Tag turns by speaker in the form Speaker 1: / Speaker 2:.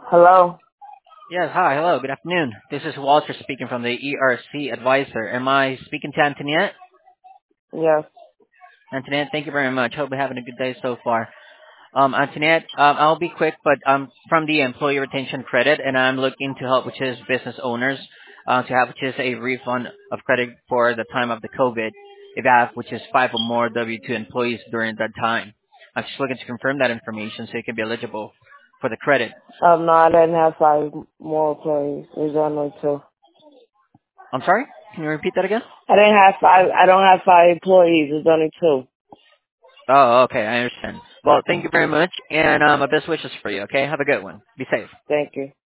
Speaker 1: Hello?
Speaker 2: Yes, hi, hello, good afternoon. This is Walter speaking from the ERC Advisor. Am I speaking to Antoinette?
Speaker 1: Yes.
Speaker 2: Antoinette, thank you very much. Hope you're having a good day so far. Antoinette, I'll be quick, but I'm from the Employee Retention Credit, and I'm looking to help which is business owners to have which is a refund of credit for the time of the COVID, if you have which is 5 or more W-2 employees during that time. I'm just looking to confirm that information so you can be eligible for the credit.
Speaker 1: No, I didn't have five more employees. There's only two.
Speaker 2: I'm sorry? Can you repeat that again?
Speaker 1: I don't have five employees. There's only two.
Speaker 2: Oh, okay, I understand. Well, thank you very
Speaker 1: Mm.
Speaker 2: much, and my best wishes for you, okay? Have a good one. Be safe.
Speaker 1: Thank you.